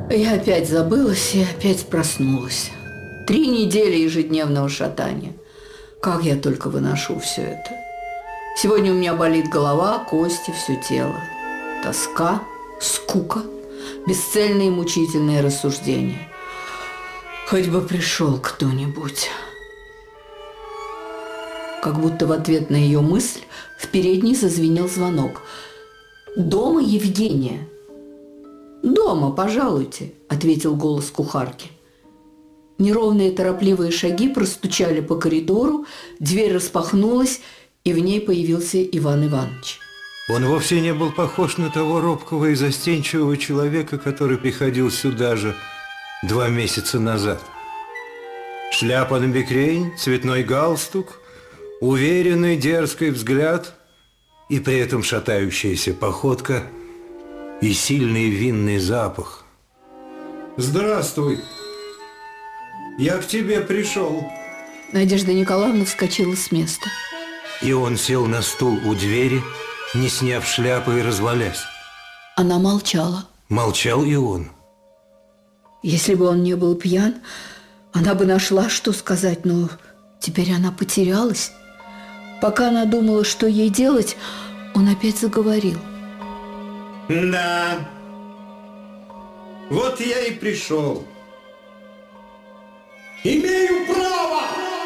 Я опять забылась и опять проснулась. 3 недели ежедневного шатания. Как я только выношу все это. Сегодня у меня болит голова, кости, все тело. Тоска, скука, бесцельные и мучительные рассуждения. Хоть бы пришел кто-нибудь. Как будто в ответ на ее мысль в передней зазвенел звонок. «Дома Евгения?» «Дома, пожалуйте», – ответил голос кухарки. Неровные торопливые шаги простучали по коридору, дверь распахнулась, и в ней появился Иван Иванович. Он вовсе не был похож на того робкого и застенчивого человека, который приходил сюда же 2 месяца назад. Шляпа набекрень, цветной галстук, уверенный дерзкий взгляд и при этом шатающаяся походка и сильный винный запах. «Здравствуй! Я к тебе пришел!» Надежда Николаевна вскочила с места. И он сел на стул у двери, не сняв шляпы и развалясь. Она молчала. Молчал и он. Если бы он не был пьян, она бы нашла, что сказать, но теперь она потерялась. Пока она думала, что ей делать, он опять заговорил. Да, вот я и пришел. Имею право!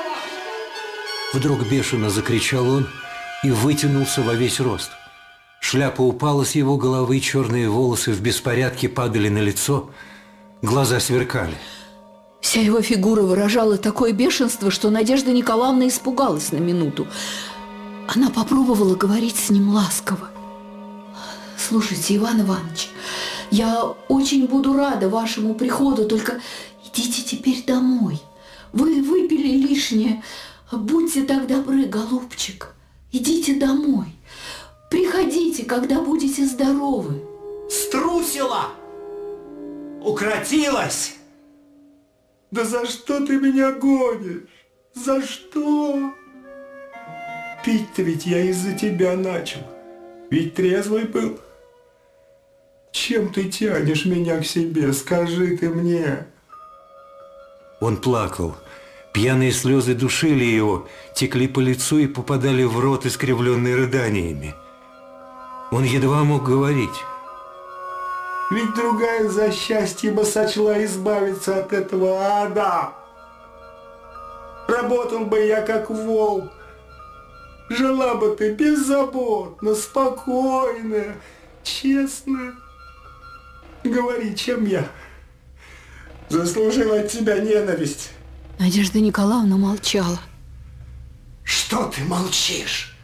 Вдруг бешено закричал он и вытянулся во весь рост. Шляпа упала с его головы, черные волосы в беспорядке падали на лицо, глаза сверкали. Вся его фигура выражала такое бешенство, что Надежда Николаевна испугалась на минуту. Она попробовала говорить с ним ласково. «Слушайте, Иван Иванович, я очень буду рада вашему приходу, только идите теперь домой. Вы выпили лишнее. Будьте так добры, голубчик. Идите домой. Приходите, когда будете здоровы». Струсила! Укротилась! Да за что ты меня гонишь? За что? Пить-то ведь я из-за тебя начал. Ведь трезвый был. Чем ты тянешь меня к себе? Скажи ты мне. Он плакал. Пьяные слезы душили его, текли по лицу и попадали в рот, искривленный рыданиями. Он едва мог говорить. Ведь другая за счастье бы сочла избавиться от этого ада. Работал бы я как вол. Жила бы ты беззаботно, спокойная, честная. Говори, чем я заслужила от тебя ненависть? Надежда Николаевна молчала. Что ты молчишь?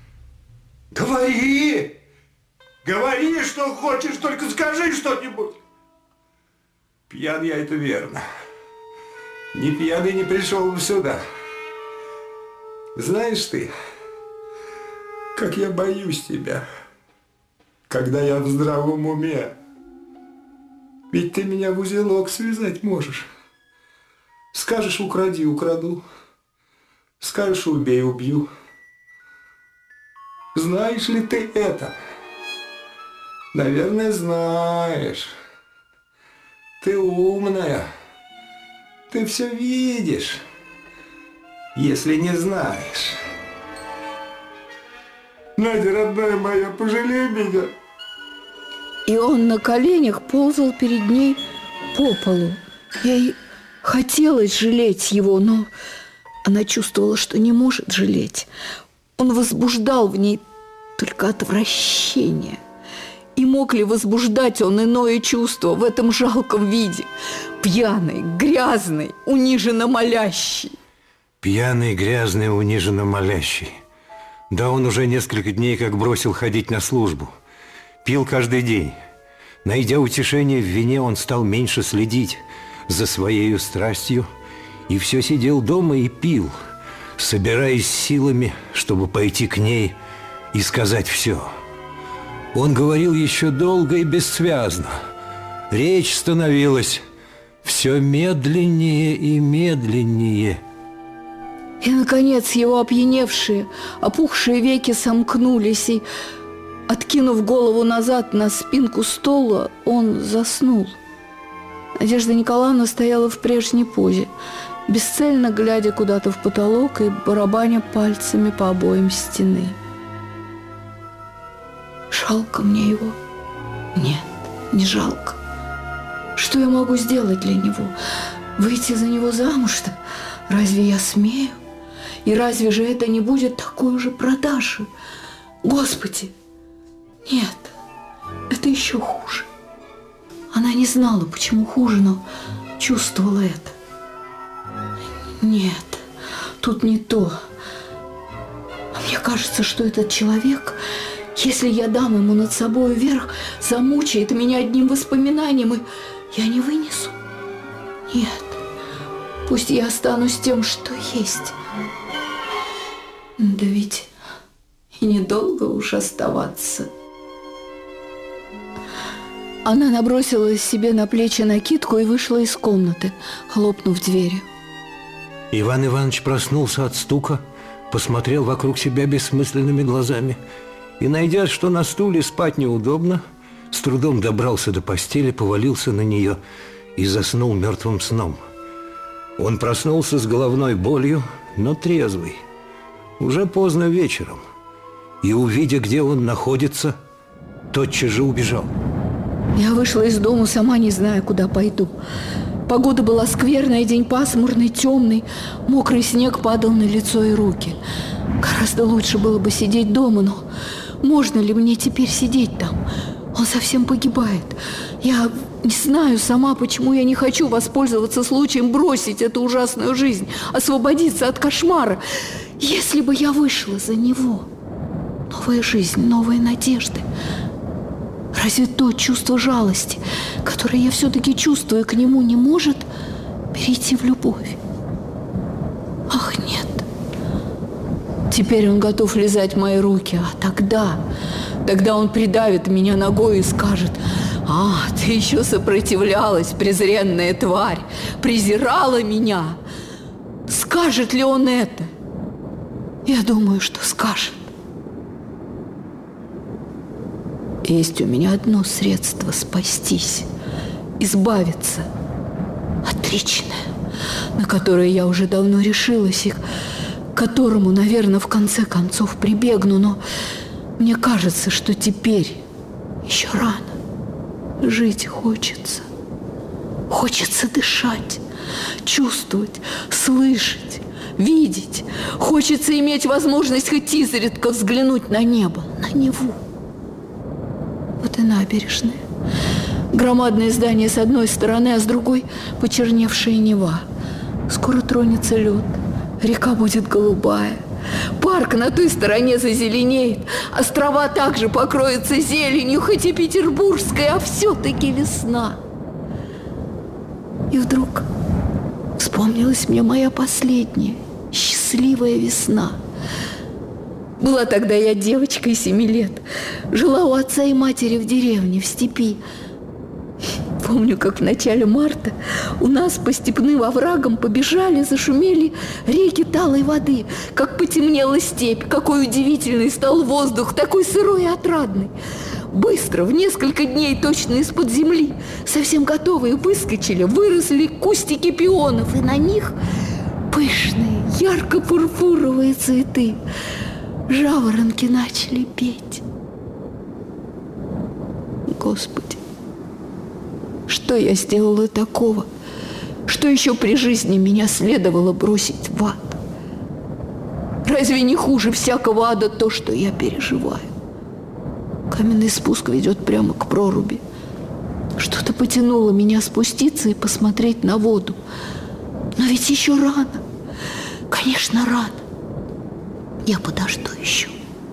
Говори! Говори, что хочешь, только скажи что-нибудь. Пьян я, это верно. Не пьяный не пришел бы сюда. Знаешь ты, как я боюсь тебя, когда я в здравом уме. Ведь ты меня в узелок связать можешь. Скажешь, укради, украду. Скажешь, убей, убью. Знаешь ли ты это? Наверное, знаешь. Ты умная. Ты все видишь, если не знаешь. Надя, родная моя, пожалей меня. И он на коленях ползал перед ней по полу. Ей хотелось жалеть его, но она чувствовала, что не может жалеть. Он возбуждал в ней только отвращение. И мог ли возбуждать он иное чувство в этом жалком виде? Пьяный, грязный, униженно молящий. Пьяный, грязный, униженно молящий. Да он уже несколько дней как бросил ходить на службу. Пил каждый день. Найдя утешение в вине, он стал меньше следить за своей страстью и все сидел дома и пил, собираясь силами, чтобы пойти к ней и сказать все. Он говорил еще долго и бессвязно. Речь становилась все медленнее и медленнее. И, наконец, его опьяневшие, опухшие веки сомкнулись, и, откинув голову назад на спинку стула, он заснул. Надежда Николаевна стояла в прежней позе, бесцельно глядя куда-то в потолок и барабаня пальцами по обоям стены. Жалко мне его? Нет, не жалко. Что я могу сделать для него? Выйти за него замуж-то? Разве я смею? И разве же это не будет такой же продажей? Господи! Нет, это еще хуже. Она не знала, почему хуже, но чувствовала это. Нет, тут не то. Мне кажется, что этот человек, если я дам ему над собой верх, замучает меня одним воспоминанием, и я не вынесу. Нет, пусть я останусь тем, что есть. Да ведь и недолго уж оставаться. Она набросила себе на плечи накидку и вышла из комнаты, хлопнув дверью. Иван Иванович проснулся от стука, посмотрел вокруг себя бессмысленными глазами и, найдя, что на стуле спать неудобно, с трудом добрался до постели, повалился на нее и заснул мертвым сном. Он проснулся с головной болью, но трезвый, уже поздно вечером, и, увидя, где он находится, тотчас же убежал. Я вышла из дома, сама не зная, куда пойду. Погода была скверная, день пасмурный, темный. Мокрый снег падал на лицо и руки. Гораздо лучше было бы сидеть дома, но можно ли мне теперь сидеть там? Он совсем погибает. Я не знаю сама, почему я не хочу воспользоваться случаем бросить эту ужасную жизнь, освободиться от кошмара. Если бы я вышла за него. Новая жизнь, новые надежды. Разве то чувство жалости, которое я все-таки чувствую к нему, не может перейти в любовь? Ах, нет. Теперь он готов лизать мои руки, а тогда он придавит меня ногой и скажет: «А, ты еще сопротивлялась, презренная тварь, презирала меня». Скажет ли он это? Я думаю, что скажет. Есть у меня одно средство спастись, избавиться. Отличное, на которое я уже давно решилась и к которому, наверное, в конце концов прибегну. Но мне кажется, что теперь еще рано. Жить хочется. Хочется дышать, чувствовать, слышать, видеть. Хочется иметь возможность хоть изредка взглянуть на небо, на Неву. Вот и набережная. Громадное здание с одной стороны, а с другой почерневшая Нева. Скоро тронется лед, река будет голубая. Парк на той стороне зазеленеет, острова также покроются зеленью, хоть и петербургская, а все-таки весна. И вдруг вспомнилась мне моя последняя, счастливая весна. Была тогда я девочкой 7 лет. Жила у отца и матери в деревне, в степи. Помню, как в начале марта у нас по степным оврагам побежали, зашумели реки талой воды. Как потемнела степь, какой удивительный стал воздух, такой сырой и отрадный. Быстро, в несколько дней, точно из-под земли, совсем готовые, выскочили, выросли кустики пионов, и на них пышные, ярко-пурпуровые цветы. Жаворонки начали петь. Господи, что я сделала такого, что еще при жизни меня следовало бросить в ад? Разве не хуже всякого ада то, что я переживаю? Каменный спуск ведет прямо к проруби. Что-то потянуло меня спуститься и посмотреть на воду. Но ведь еще рано. Конечно, рано. Я подожду еще.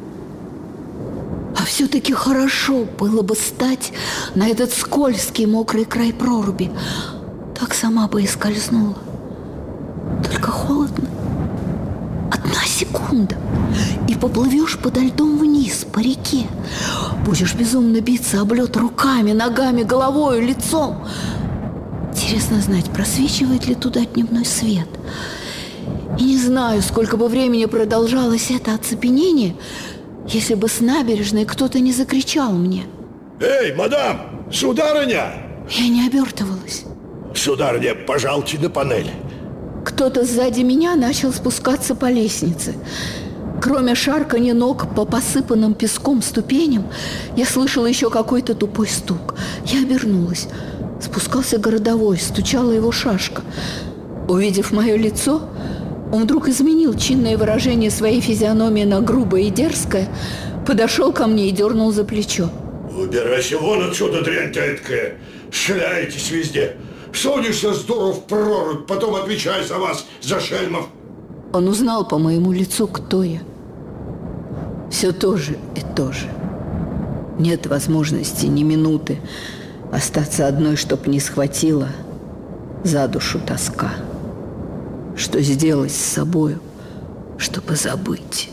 А все-таки хорошо было бы стать на этот скользкий мокрый край проруби. Так сама бы и скользнула. Только холодно. 1 секунда, и поплывешь подо льдом вниз по реке. Будешь безумно биться об лед руками, ногами, головой, лицом. Интересно знать, просвечивает ли туда дневной свет. И не знаю, сколько бы времени продолжалось это оцепенение, если бы с набережной кто-то не закричал мне: «Эй, мадам! Сударыня!» Я не обертывалась. Сударыня, пожалуйте на панель. Кто-то сзади меня начал спускаться по лестнице. Кроме шарканья ног по посыпанным песком ступеням, я слышала еще какой-то тупой стук. Я обернулась. Спускался городовой, стучала его шашка. Увидев мое лицо, он вдруг изменил чинное выражение своей физиономии на грубое и дерзкое, подошел ко мне и дернул за плечо. Убирайся вон отсюда, дрянь ты эткая. Шляетесь везде. Сунешься с дуру в прорубь, потом отвечай за вас, за шельмов. Он узнал по моему лицу, кто я. Все то же и то же. Нет возможности ни минуты остаться одной, чтоб не схватила за душу тоска. Что сделать с собою, чтобы забыть?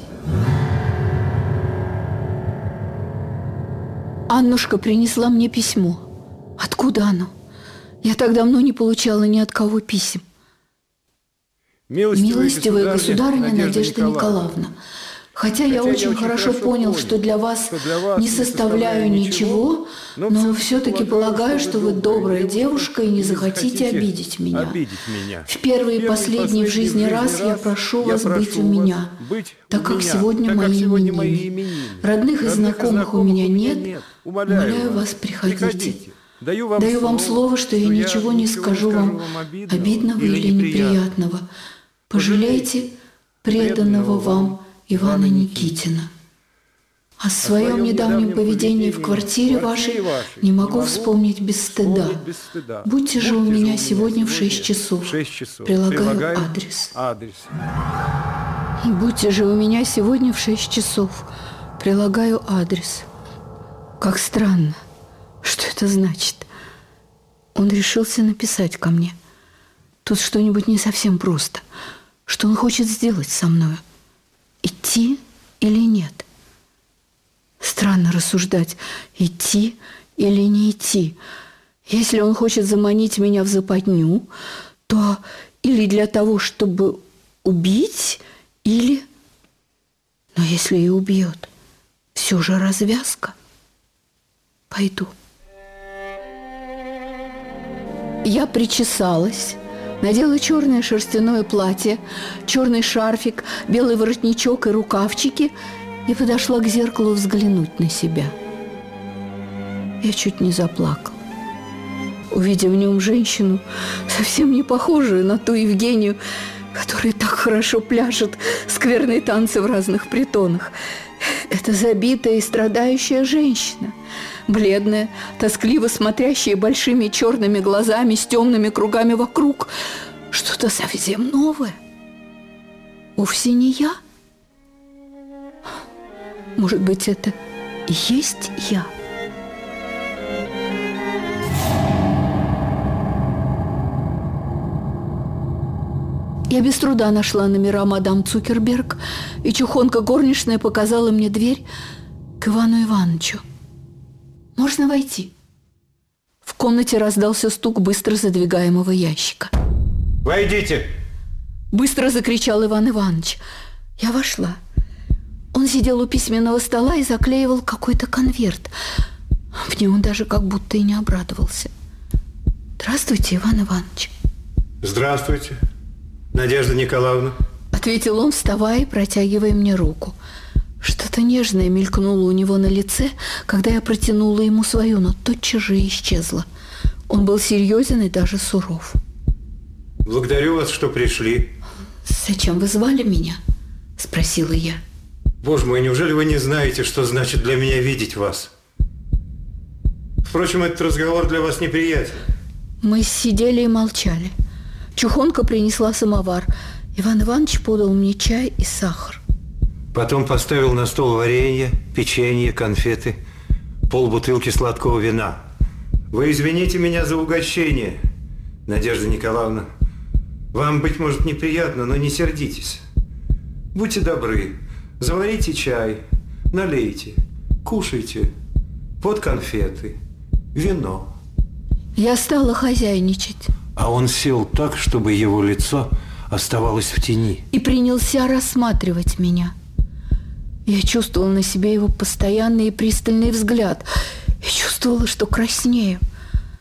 Аннушка принесла мне письмо. Откуда оно? Я так давно не получала ни от кого писем. Милостивая государыня Надежда Николаевна, хотя я очень хорошо понял, что для вас не составляю ничего, но все-таки полагаю, что вы добрая девушка и не захотите обидеть меня. В первый и последний в жизни раз я прошу вас быть у меня, так как сегодня мои именины. Родных и знакомых у меня нет, умоляю вас, приходите. Даю вам слово, что я ничего не скажу вам обидного или неприятного. Пожалейте преданного вам Ивана Никитина. О своем недавнем поведении в квартире вашей не могу вспомнить без стыда. Будьте же у меня сегодня в 6 часов. Прилагаю адрес. Будьте же у меня сегодня в 6 часов. Прилагаю адрес. Как странно. Что это значит? Он решился написать ко мне. Тут что-нибудь не совсем просто. Что он хочет сделать со мною? Идти или нет? Странно рассуждать, идти или не идти. Если он хочет заманить меня в западню, то или для того, чтобы убить, или... Но если и убьет, все же развязка. Пойду. Я причесалась, надела черное шерстяное платье, черный шарфик, белый воротничок и рукавчики и подошла к зеркалу взглянуть на себя. Я чуть не заплакала, увидев в нем женщину, совсем не похожую на ту Евгению, которая так хорошо пляшет скверные танцы в разных притонах. Это забитая и страдающая женщина, бледная, тоскливо смотрящая большими черными глазами с темными кругами вокруг. Что-то совсем новое. Вовсе не я. Может быть, это и есть я? Я без труда нашла номера мадам Цукерберг, и чухонка горничная показала мне дверь к Ивану Ивановичу. «Можно войти?» В комнате раздался стук быстро задвигаемого ящика. «Войдите!» Быстро закричал Иван Иванович. Я вошла. Он сидел у письменного стола и заклеивал какой-то конверт. Мне он даже как будто и не обрадовался. «Здравствуйте, Иван Иванович». «Здравствуйте, Надежда Николаевна», — ответил он, вставая и протягивая мне руку. Что-то нежное мелькнуло у него на лице, когда я протянула ему свою, но тотчас же исчезло. Он был серьезен и даже суров. «Благодарю вас, что пришли». «Зачем вы звали меня?» — спросила я. Боже мой, неужели вы не знаете, что значит для меня видеть вас? Впрочем, этот разговор для вас неприятен. Мы сидели и молчали. Чухонка принесла самовар. Иван Иванович подал мне чай и сахар. Потом поставил на стол варенье, печенье, конфеты, полбутылки сладкого вина. Вы извините меня за угощение, Надежда Николаевна. Вам, быть может, неприятно, но не сердитесь. Будьте добры, заварите чай, налейте, кушайте, под конфеты, вино. Я стала хозяйничать. А он сел так, чтобы его лицо оставалось в тени. И принялся рассматривать меня. Я чувствовала на себе его постоянный и пристальный взгляд. И чувствовала, что краснею.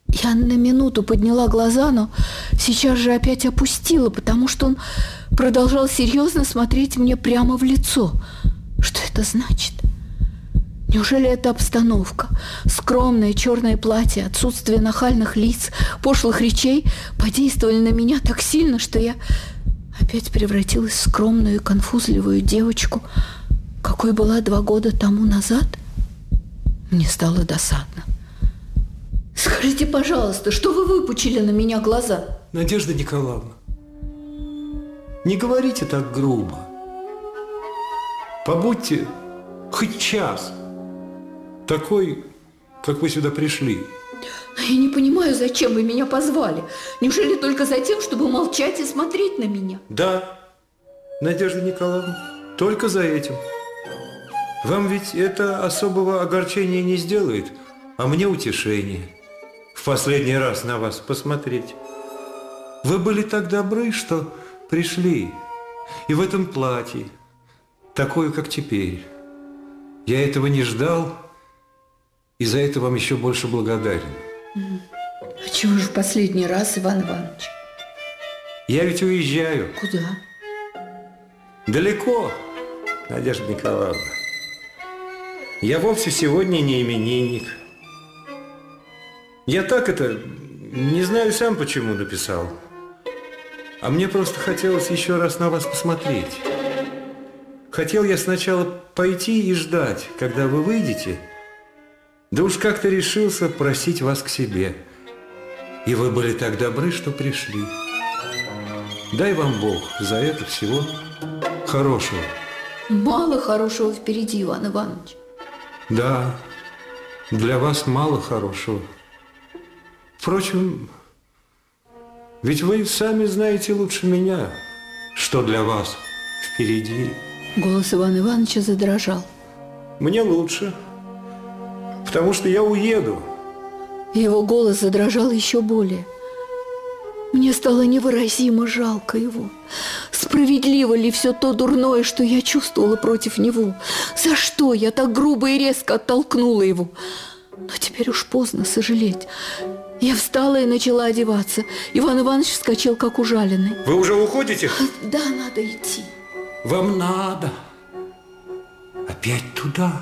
Я на минуту подняла глаза, но сейчас же опять опустила, потому что он продолжал серьезно смотреть мне прямо в лицо. Что это значит? Неужели эта обстановка, скромное черное платье, отсутствие нахальных лиц, пошлых речей подействовали на меня так сильно, что я опять превратилась в скромную и конфузливую девочку, какой была 2 года тому назад? Мне стало досадно. Скажите, пожалуйста, что вы выпучили на меня глаза? Надежда Николаевна, не говорите так грубо. Побудьте хоть час такой, как вы сюда пришли. Я не понимаю, зачем вы меня позвали. Неужели только за тем, чтобы молчать и смотреть на меня? Да, Надежда Николаевна, только за этим. Вам ведь это особого огорчения не сделает, а мне утешение. В последний раз на вас посмотреть. Вы были так добры, что пришли. И в этом платье, такое, как теперь. Я этого не ждал, и за это вам еще больше благодарен. А чего же в последний раз, Иван Иванович? Я ведь уезжаю. Куда? Далеко, Надежда Николаевна. Я вовсе сегодня не именинник. Я так это, не знаю сам почему написал. А мне просто хотелось еще раз на вас посмотреть. Хотел я сначала пойти и ждать, когда вы выйдете. Да уж как-то решился просить вас к себе. И вы были так добры, что пришли. Дай вам Бог за это всего хорошего. Мало хорошего впереди, Иван Иванович. Да, для вас мало хорошего. Впрочем, ведь вы сами знаете лучше меня, что для вас впереди. Голос Ивана Ивановича задрожал. Мне лучше, потому что я уеду. Его голос задрожал еще более. Мне стало невыразимо жалко его. Справедливо ли все то дурное, что я чувствовала против него? За что я так грубо и резко оттолкнула его? Но теперь уж поздно сожалеть. Я встала и начала одеваться. Иван Иванович вскочил, как ужаленный. Вы уже уходите? Да, надо идти. Вам надо. Опять туда?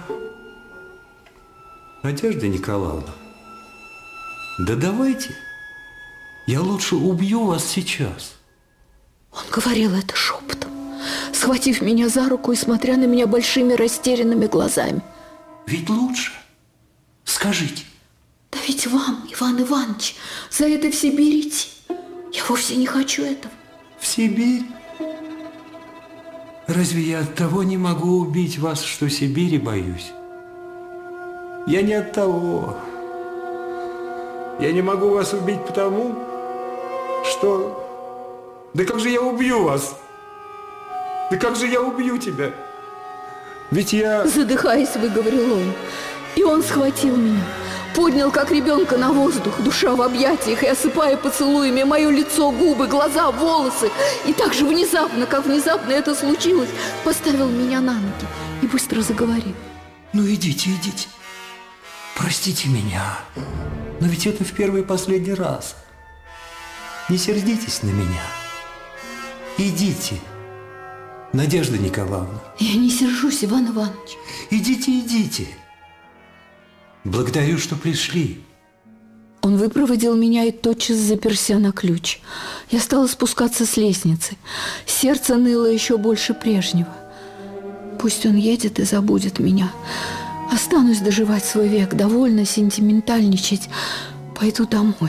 Надежда Николаевна, да давайте. Я лучше убью вас сейчас. Он говорил это шепотом, схватив меня за руку и смотря на меня большими растерянными глазами. Ведь лучше. Скажите. Да ведь вам, Иван Иванович, за это в Сибирь идти. Я вовсе не хочу этого. В Сибирь? Разве я от того не могу убить вас, что Сибири боюсь? Я не от того. Я не могу вас убить потому, что... Да как же я убью вас? Да как же я убью тебя? Ведь я... Задыхаясь, выговорил он. И он схватил меня, поднял, как ребенка, на воздух, душа в объятиях, и, осыпая поцелуями мое лицо, губы, глаза, волосы, и так же внезапно, как внезапно это случилось, поставил меня на ноги и быстро заговорил. Ну, идите, идите. Простите меня, но ведь это в первый и последний раз. Не сердитесь на меня. Идите, Надежда Николаевна. Я не сержусь, Иван Иванович. Идите, идите. Благодарю, что пришли. Он выпроводил меня и тотчас заперся на ключ. Я стала спускаться с лестницы. Сердце ныло еще больше прежнего. Пусть он едет и забудет меня. Останусь доживать свой век, довольно сентиментальничать. Пойду домой.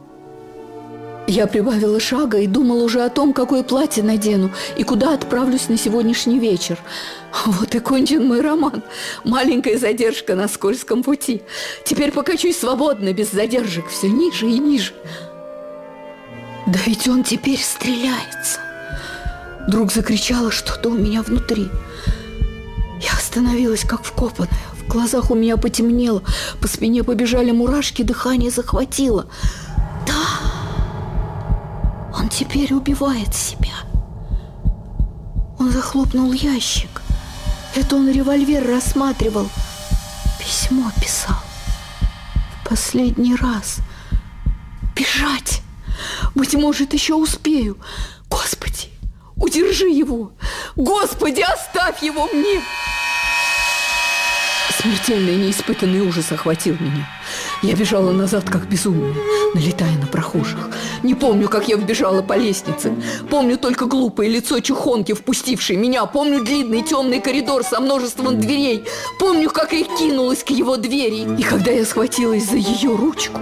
Я прибавила шага и думала уже о том, какое платье надену и куда отправлюсь на сегодняшний вечер. Вот и кончен мой роман. Маленькая задержка на скользком пути. Теперь покачусь свободно, без задержек, все ниже и ниже. Да ведь он теперь стреляется. Вдруг закричала что-то у меня внутри. Я остановилась, как вкопанная. В глазах у меня потемнело, по спине побежали мурашки, дыхание захватило. Да! Он теперь убивает себя. Он захлопнул ящик. Это он револьвер рассматривал. Письмо писал. В последний раз. Бежать! Быть может, еще успею. Господи, удержи его! Господи, оставь его мне! Смертельный неиспытанный ужас охватил меня. Я бежала назад, как безумная, налетая на прохожих. Не помню, как я вбежала по лестнице. Помню только глупое лицо чухонки, впустившей меня. Помню длинный темный коридор со множеством дверей. Помню, как я кинулась к его двери. И когда я схватилась за ее ручку,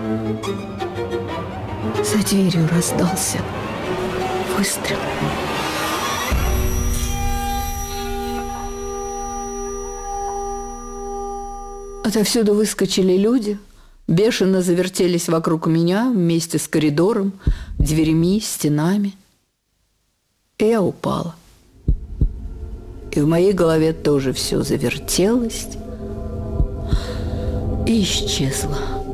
за дверью раздался выстрел. Отовсюду выскочили люди, бешено завертелись вокруг меня вместе с коридором, дверями, стенами. И я упала. И в моей голове тоже все завертелось и исчезло.